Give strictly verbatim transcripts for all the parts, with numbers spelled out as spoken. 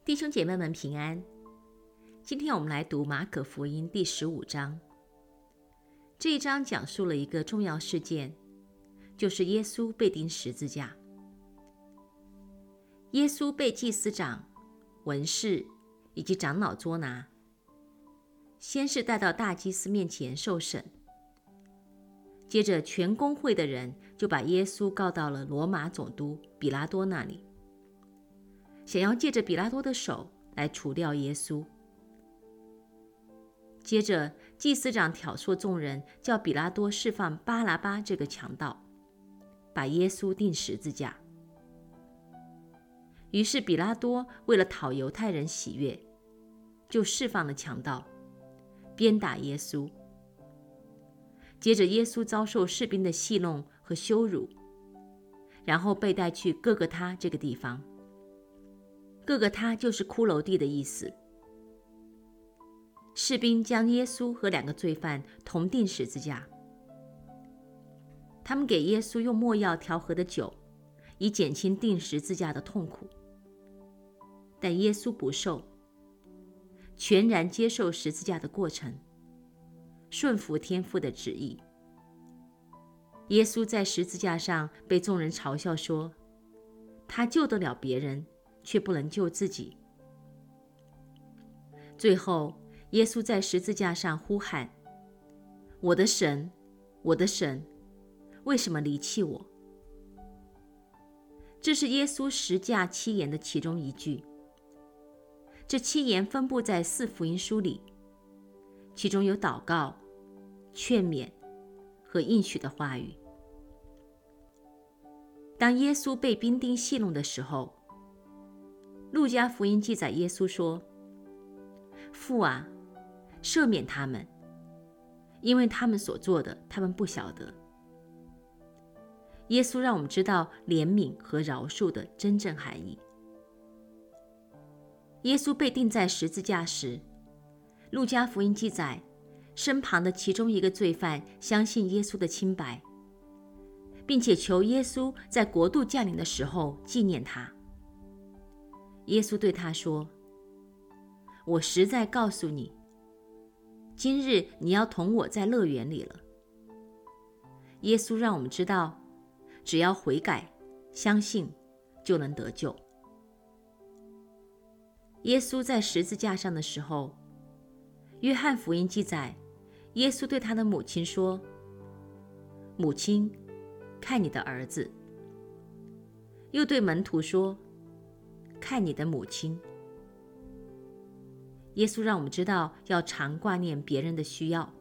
弟兄姐妹们平安。今天我们来读马可福音第十五章。这一章讲述了一个重要事件，就是耶稣被钉十字架。耶稣被祭司长、文士以及长老捉拿，先是带到大祭司面前受审，接着全公会的人就把耶稣告到了罗马总督比拉多那里，想要借着比拉多的手来除掉耶稣。接着祭司长挑唆众人，叫比拉多释放巴拉巴这个强盗，把耶稣钉十字架。于是比拉多为了讨犹太人喜悦，就释放了强盗，鞭打耶稣。接着耶稣遭受士兵的戏弄和羞辱，然后被带去各各他这个地方。各各他就是骷髅地的意思。士兵将耶稣和两个罪犯同钉十字架。他们给耶稣用没药调和的酒，以减轻钉十字架的痛苦。但耶稣不受，全然接受十字架的过程，顺服天父的旨意。耶稣在十字架上被众人嘲笑说，他救得了别人，却不能救自己。最后耶稣在十字架上呼喊，我的神，我的神，为什么离弃我？这是耶稣十架七言的其中一句。这七言分布在四福音书里，其中有祷告、劝勉和应许的话语。当耶稣被兵丁戏弄的时候，路加福音记载耶稣说，父啊，赦免他们，因为他们所做的，他们不晓得。耶稣让我们知道怜悯和饶恕的真正含义。耶稣被钉在十字架时，路加福音记载，身旁的其中一个罪犯相信耶稣的清白，并且求耶稣在国度降临的时候纪念他。耶稣对他说，我实在告诉你，今日你要同我在乐园里了。耶稣让我们知道，只要悔改、相信，就能得救。耶稣在十字架上的时候，约翰福音记载，耶稣对他的母亲说，母亲，看你的儿子。又对门徒说，看你的母亲。耶稣让我们知道要常挂念别人的需要。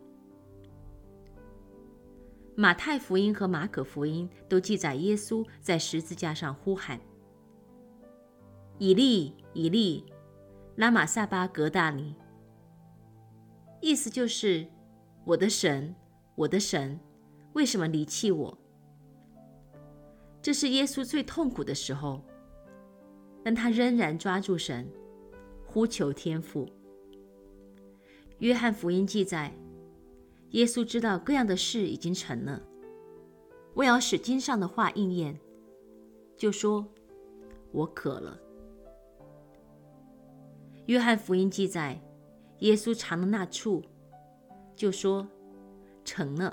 马太福音和马可福音都记载耶稣在十字架上呼喊，以利以利拉玛撒巴格大尼，意思就是我的神，我的神，为什么离弃我？这是耶稣最痛苦的时候，但他仍然抓住神，呼求天父。约翰福音记载，耶稣知道各样的事已经成了，为要使经上的话应验，就说，我渴了。约翰福音记载，耶稣尝了那醋，就说，成了。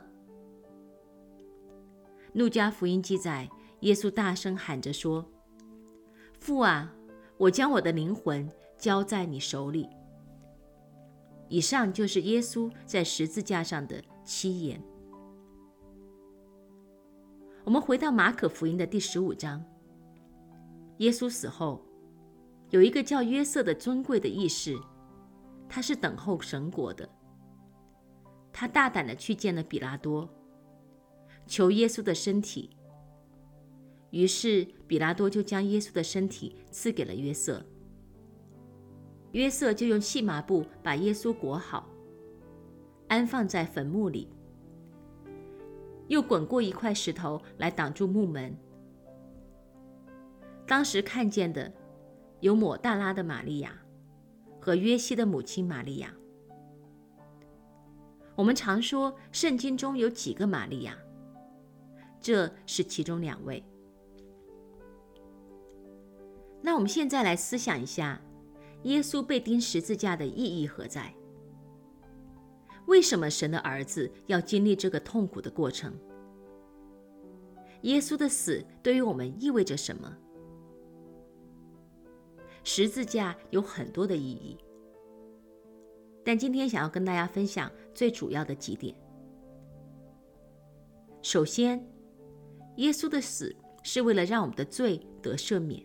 路加福音记载，耶稣大声喊着说，父啊，我将我的灵魂交在你手里。以上就是耶稣在十字架上的七言。我们回到马可福音的第十五章。耶稣死后，有一个叫约瑟的尊贵的义士，他是等候神国的。他大胆地去见了比拉多，求耶稣的身体。于是比拉多就将耶稣的身体赐给了约瑟。约瑟就用细麻布把耶稣裹好，安放在坟墓里，又滚过一块石头来挡住墓门。当时看见的有抹大拉的玛利亚和约西的母亲玛利亚。我们常说圣经中有几个玛利亚，这是其中两位。那我们现在来思想一下， 耶稣被钉十字架的意义何在？为什么神的儿子要经历这个痛苦的过程？耶稣的死对于我们意味着什么？十字架有很多的意义，但今天想要跟大家分享最主要的几点。首先，耶稣的死是为了让我们的罪得赦免。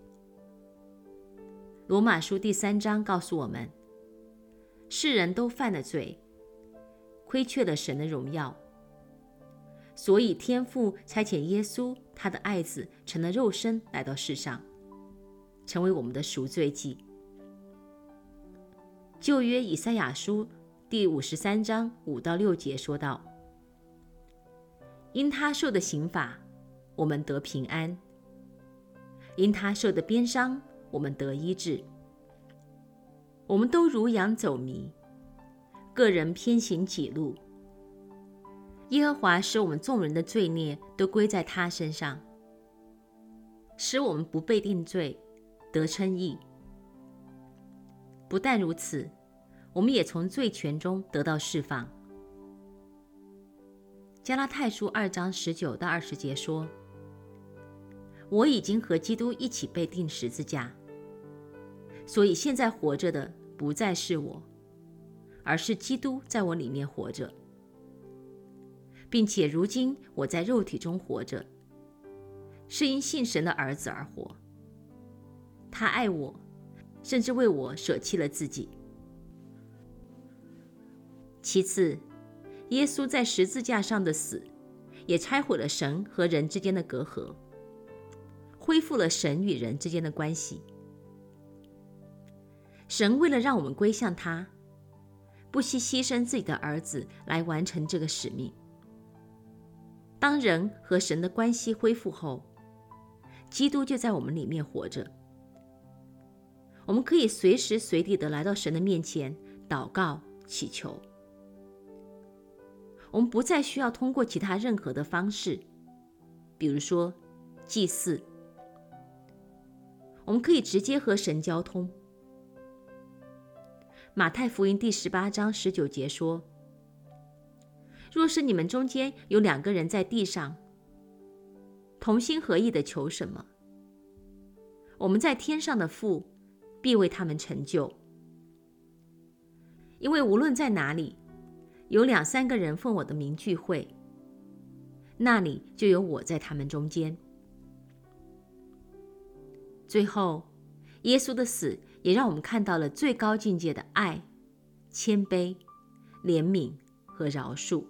罗马书第三章告诉我们，世人都犯了罪，亏缺了神的荣耀，所以天父差遣耶稣，他的爱子成了肉身来到世上，成为我们的赎罪祭。旧约以赛亚书第五十三章五到六节说道：因他受的刑罚，我们得平安；因他受的鞭伤，我们得医治。我们都如羊走迷，个人偏行己路。耶和华使我们众人的罪孽都归在他身上，使我们不被定罪，得称义。不但如此，我们也从罪权中得到释放。加拉太书二章十九到二十节说：我已经和基督一起被钉十字架，所以现在活着的不再是我，而是基督在我里面活着，并且如今我在肉体中活着，是因信神的儿子而活。他爱我，甚至为我舍弃了自己。其次，耶稣在十字架上的死，也拆毁了神和人之间的隔阂，恢复了神与人之间的关系。神为了让我们归向他，不惜牺牲自己的儿子来完成这个使命。当人和神的关系恢复后，基督就在我们里面活着。我们可以随时随地地来到神的面前祷告祈求。我们不再需要通过其他任何的方式，比如说祭祀，我们可以直接和神交通。马太福音第十八章十九节说：若是你们中间有两个人在地上同心合意地求什么，我们在天上的父必为他们成就。因为无论在哪里有两三个人奉我的名聚会，那里就有我在他们中间。最后，耶稣的死也让我们看到了最高境界的爱、谦卑、怜悯和饶恕。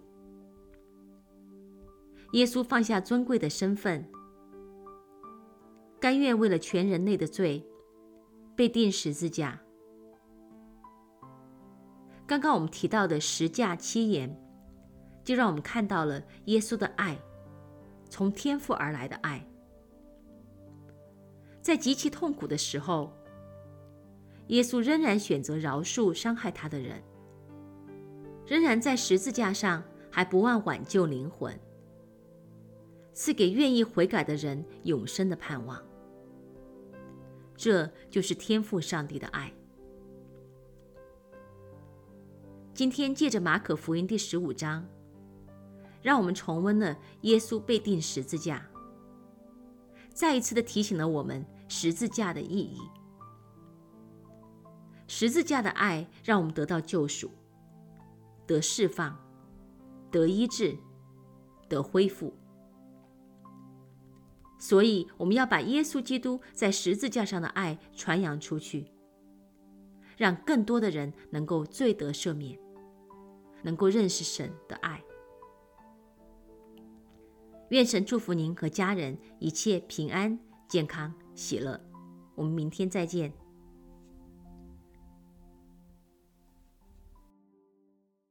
耶稣放下尊贵的身份，甘愿为了全人类的罪被钉十字架。刚刚我们提到的十架七言，就让我们看到了耶稣的爱，从天父而来的爱。在极其痛苦的时候，耶稣仍然选择饶恕伤害他的人，仍然在十字架上还不忘挽救灵魂，赐给愿意悔改的人永生的盼望。这就是天父上帝的爱。今天借着马可福音第十五章，让我们重温了耶稣被钉十字架，再一次的提醒了我们十字架的意义。十字架的爱让我们得到救赎，得释放，得医治，得恢复。所以我们要把耶稣基督在十字架上的爱传扬出去，让更多的人能够罪得赦免，能够认识神的爱。愿神祝福您和家人一切平安、健康、喜乐。我们明天再见。